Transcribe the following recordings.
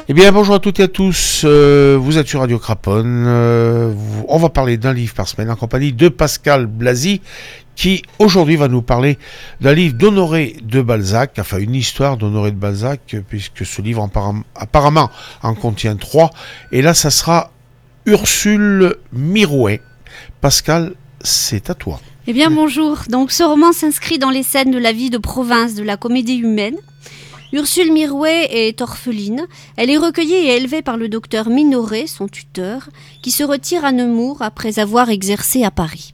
Eh bien, bonjour à toutes et à tous. Vous êtes sur Radio Craponne. On va parler d'un livre par semaine en compagnie de Pascal Blasi, qui aujourd'hui va nous parler d'un livre d'Honoré de Balzac, enfin une histoire d'Honoré de Balzac, puisque ce livre apparemment en contient 3. Et là, ça sera Ursule Mirouet. Pascal, c'est à toi. Eh bien, bonjour. Donc, ce roman s'inscrit dans les scènes de la vie de province de la comédie humaine. Ursule Mirouet est orpheline. Elle est recueillie et élevée par le docteur Minoret, son tuteur, qui se retire à Nemours après avoir exercé à Paris.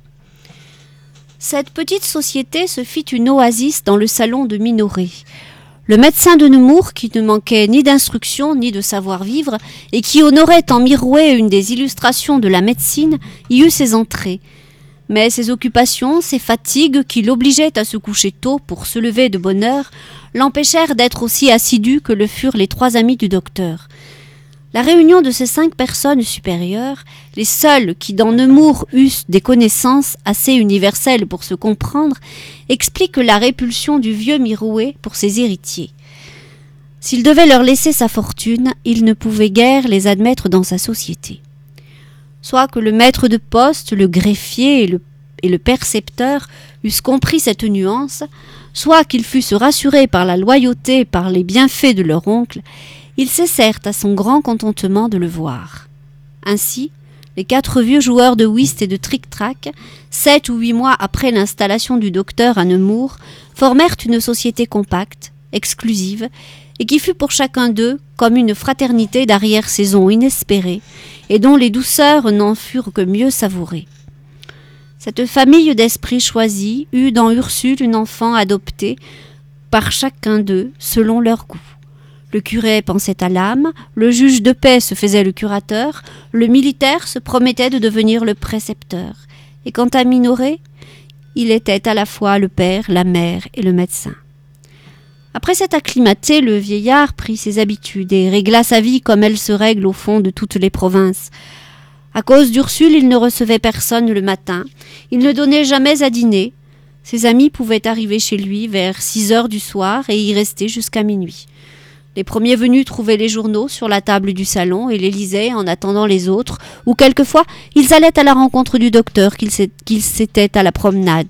Cette petite société se fit une oasis dans le salon de Minoret. Le médecin de Nemours, qui ne manquait ni d'instruction ni de savoir-vivre, et qui honorait en Mirouet une des illustrations de la médecine, y eut ses entrées. Mais ses occupations, ses fatigues, qui l'obligeaient à se coucher tôt pour se lever de bonne heure, l'empêchèrent d'être aussi assidu que le furent les 3 amis du docteur. La réunion de ces 5 personnes supérieures, les seules qui dans Nemours eussent des connaissances assez universelles pour se comprendre, explique la répulsion du vieux Mirouet pour ses héritiers. S'il devait leur laisser sa fortune, il ne pouvait guère les admettre dans sa société. Soit que le maître de poste, le greffier et le percepteur eussent compris cette nuance, soit qu'ils fussent rassurés par la loyauté, par les bienfaits de leur oncle, ils cessèrent à son grand contentement de le voir. Ainsi, les 4 vieux joueurs de whist et de tric-trac, 7 ou 8 mois après l'installation du docteur à Nemours, formèrent une société compacte, exclusive, et qui fut pour chacun d'eux comme une fraternité d'arrière-saison inespérée, et dont les douceurs n'en furent que mieux savourées. Cette famille d'esprits choisis eut dans Ursule une enfant adoptée par chacun d'eux selon leur goût. Le curé pensait à l'âme, le juge de paix se faisait le curateur, le militaire se promettait de devenir le précepteur. Et quant à Minoret, il était à la fois le père, la mère et le médecin. Après s'être acclimaté, le vieillard prit ses habitudes et régla sa vie comme elle se règle au fond de toutes les provinces. À cause d'Ursule, il ne recevait personne le matin, il ne donnait jamais à dîner. Ses amis pouvaient arriver chez lui vers 6 heures du soir et y rester jusqu'à minuit. Les premiers venus trouvaient les journaux sur la table du salon et les lisaient en attendant les autres, ou quelquefois ils allaient à la rencontre du docteur qu'ils s'étaient à la promenade.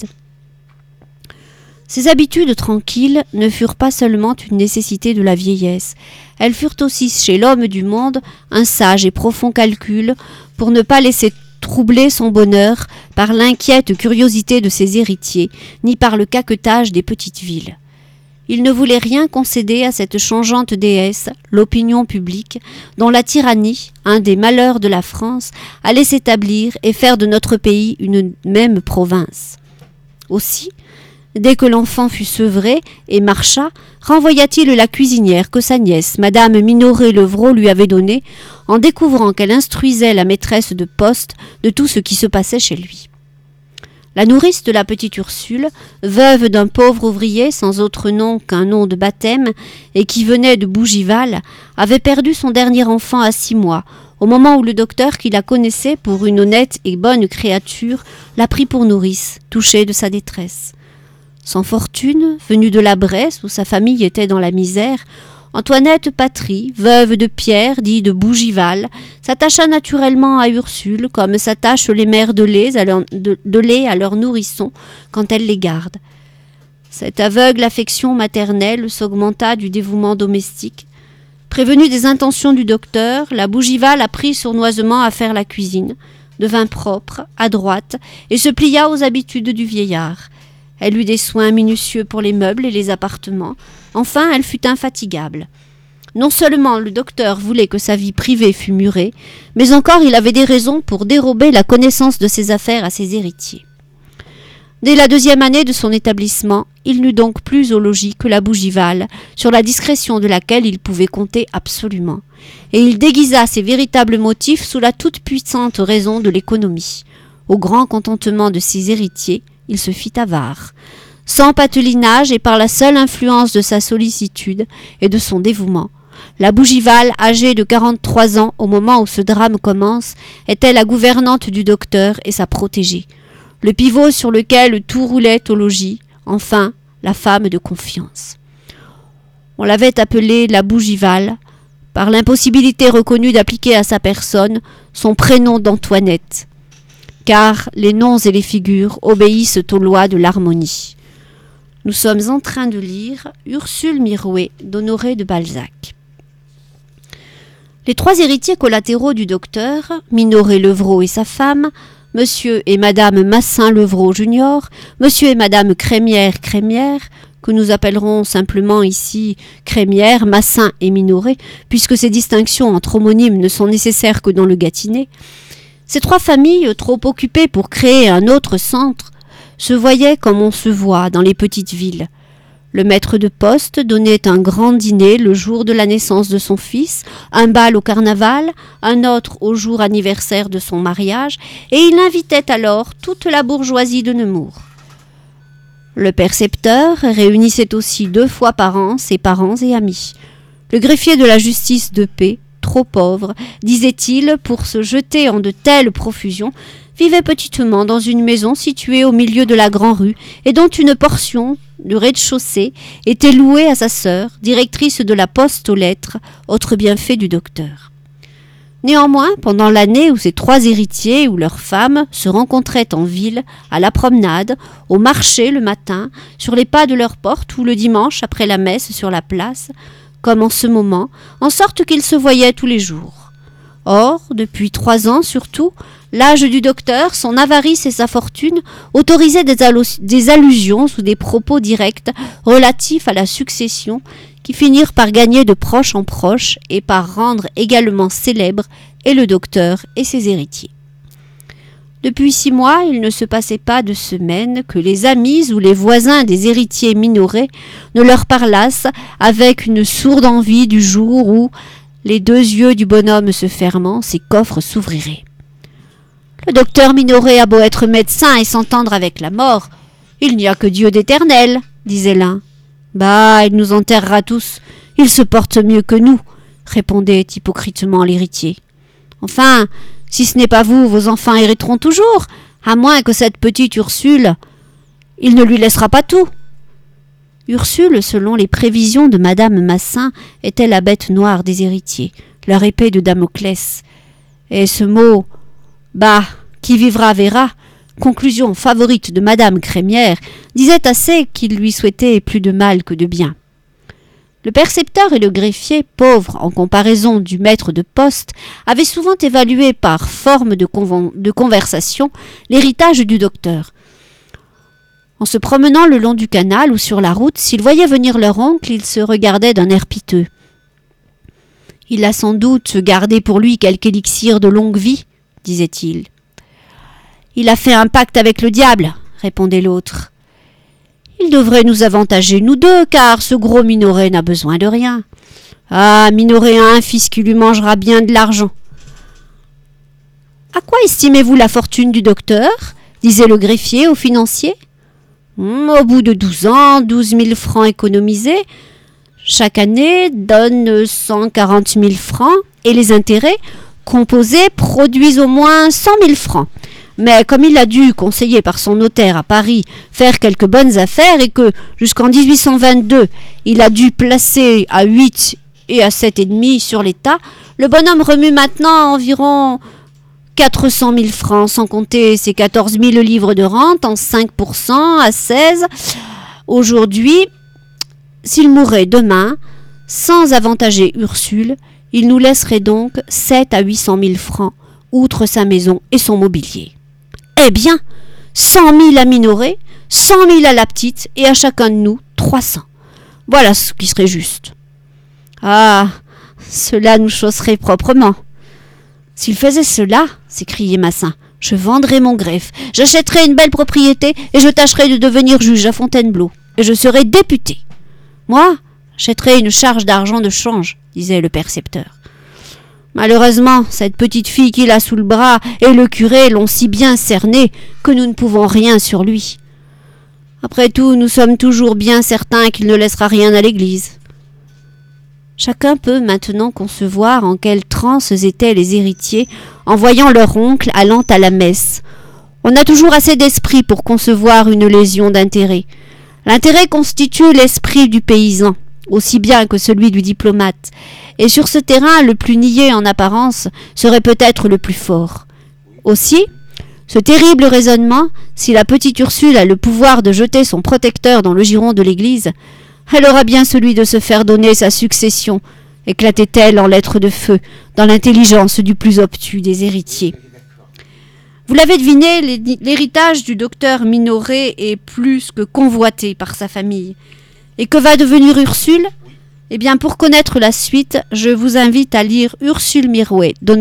Ces habitudes tranquilles ne furent pas seulement une nécessité de la vieillesse, elles furent aussi chez l'homme du monde un sage et profond calcul pour ne pas laisser troubler son bonheur par l'inquiète curiosité de ses héritiers, ni par le caquetage des petites villes. Il ne voulait rien concéder à cette changeante déesse, l'opinion publique, dont la tyrannie, un des malheurs de la France, allait s'établir et faire de notre pays une même province. Aussi, dès que l'enfant fut sevré et marcha, renvoya-t-il la cuisinière que sa nièce, Madame Minoret-Levrault, lui avait donnée, en découvrant qu'elle instruisait la maîtresse de poste de tout ce qui se passait chez lui. La nourrice de la petite Ursule, veuve d'un pauvre ouvrier sans autre nom qu'un nom de baptême et qui venait de Bougival, avait perdu son dernier enfant à 6 mois, au moment où le docteur qui la connaissait pour une honnête et bonne créature la prit pour nourrice, touché de sa détresse. Sans fortune, venue de la Bresse où sa famille était dans la misère, Antoinette Patry, veuve de Pierre, dit de Bougival, s'attacha naturellement à Ursule comme s'attachent les mères de lait à leurs nourrissons quand elles les gardent. Cette aveugle affection maternelle s'augmenta du dévouement domestique. Prévenue des intentions du docteur, la Bougival apprit sournoisement à faire la cuisine, devint propre, adroite, et se plia aux habitudes du vieillard. Elle eut des soins minutieux pour les meubles et les appartements. Enfin, elle fut infatigable. Non seulement le docteur voulait que sa vie privée fût murée, mais encore il avait des raisons pour dérober la connaissance de ses affaires à ses héritiers. Dès la 2e année de son établissement, il n'eut donc plus au logis que la Bougival, sur la discrétion de laquelle il pouvait compter absolument. Et il déguisa ses véritables motifs sous la toute-puissante raison de l'économie. Au grand contentement de ses héritiers, il se fit avare. Sans patelinage et par la seule influence de sa sollicitude et de son dévouement, la Bougival, âgée de 43 ans au moment où ce drame commence, était la gouvernante du docteur et sa protégée, le pivot sur lequel tout roulait au logis, enfin la femme de confiance. On l'avait appelée la Bougival par l'impossibilité reconnue d'appliquer à sa personne son prénom d'Antoinette, car les noms et les figures obéissent aux lois de l'harmonie. Nous sommes en train de lire Ursule Mirouet d'Honoré de Balzac. Les 3 héritiers collatéraux du docteur, Minoret Levrault et sa femme, Monsieur et Madame Massin Levrault Junior, Monsieur et Madame Crémière, que nous appellerons simplement ici Crémière, Massin et Minoret, puisque ces distinctions entre homonymes ne sont nécessaires que dans le Gâtinais. Ces 3 familles, trop occupées pour créer un autre centre, se voyaient comme on se voit dans les petites villes. Le maître de poste donnait un grand dîner le jour de la naissance de son fils, un bal au carnaval, un autre au jour anniversaire de son mariage, et il invitait alors toute la bourgeoisie de Nemours. Le percepteur réunissait aussi 2 fois par an ses parents et amis. Le greffier de la justice de paix, trop pauvre, disait-il, pour se jeter en de telles profusions, vivait petitement dans une maison située au milieu de la grande rue et dont une portion du rez-de-chaussée était louée à sa sœur, directrice de la poste aux lettres, autre bienfait du docteur. Néanmoins, pendant l'année où ces 3 héritiers ou leurs femmes se rencontraient en ville, à la promenade, au marché le matin, sur les pas de leur porte ou le dimanche après la messe sur la place, comme en ce moment, en sorte qu'ils se voyaient tous les jours. Or, depuis 3 ans surtout, l'âge du docteur, son avarice et sa fortune autorisaient des allusions ou des propos directs relatifs à la succession qui finirent par gagner de proche en proche et par rendre également célèbres et le docteur et ses héritiers. Depuis 6 mois, il ne se passait pas de semaine que les amis ou les voisins des héritiers Minoret ne leur parlassent avec une sourde envie du jour où, les 2 yeux du bonhomme se fermant, ses coffres s'ouvriraient. Le docteur Minoret a beau être médecin et s'entendre avec la mort, il n'y a que Dieu d'éternel, disait l'un. Bah, il nous enterrera tous, il se porte mieux que nous, répondait hypocritement l'héritier. Enfin, si ce n'est pas vous, vos enfants hériteront toujours, à moins que cette petite Ursule, il ne lui laissera pas tout. Ursule, selon les prévisions de Madame Massin, était la bête noire des héritiers, leur épée de Damoclès. Et ce mot « bah, qui vivra verra », conclusion favorite de Madame Crémière, disait assez qu'il lui souhaitait plus de mal que de bien. Le percepteur et le greffier, pauvres en comparaison du maître de poste, avaient souvent évalué par forme de conversation l'héritage du docteur. En se promenant le long du canal ou sur la route, s'ils voyaient venir leur oncle, ils se regardaient d'un air piteux. « Il a sans doute gardé pour lui quelque élixir de longue vie, » disait-il. « Il a fait un pacte avec le diable, » répondait l'autre. « Il devrait nous avantager nous 2, car ce gros Minoret n'a besoin de rien. Ah, Minoret a un fils qui lui mangera bien de l'argent. »« À quoi estimez-vous la fortune du docteur ?» disait le greffier au financier. Au bout de 12 ans, 12 000 francs économisés, chaque année donne 140 000 francs et les intérêts composés produisent au moins 100 000 francs. Mais comme il a dû, conseillé par son notaire à Paris, faire quelques bonnes affaires et que, jusqu'en 1822, il a dû placer à 8 et à 7,5 sur l'État, le bonhomme remue maintenant environ 400 000 francs, sans compter ses 14 000 livres de rente en 5% à 16. Aujourd'hui, s'il mourait demain, sans avantager Ursule, il nous laisserait donc 7 à 800 000 francs, outre sa maison et son mobilier. Eh bien, 100 000 à Minoret, 100 000 à la petite, et à chacun de nous 300. Voilà ce qui serait juste. Ah, cela nous chausserait proprement. S'il faisait cela, s'écriait Massin, je vendrais mon greffe, j'achèterais une belle propriété et je tâcherais de devenir juge à Fontainebleau. Et je serais député. Moi, j'achèterais une charge d'argent de change, disait le percepteur. Malheureusement, cette petite fille qu'il a sous le bras et le curé l'ont si bien cerné que nous ne pouvons rien sur lui. Après tout, nous sommes toujours bien certains qu'il ne laissera rien à l'église. Chacun peut maintenant concevoir en quelle transe étaient les héritiers en voyant leur oncle allant à la messe. On a toujours assez d'esprit pour concevoir une lésion d'intérêt. L'intérêt constitue l'esprit du paysan. aussi bien que celui du diplomate, et sur ce terrain le plus niais en apparence serait peut-être le plus fort. Aussi, ce terrible raisonnement, si la petite Ursule a le pouvoir de jeter son protecteur dans le giron de l'Église, elle aura bien celui de se faire donner sa succession, éclatait-elle en lettres de feu, dans l'intelligence du plus obtus des héritiers. Vous l'avez deviné, l'héritage du docteur Minoret est plus que convoité par sa famille. Et que va devenir Ursule ? Eh bien, pour connaître la suite, je vous invite à lire Ursule Mirouet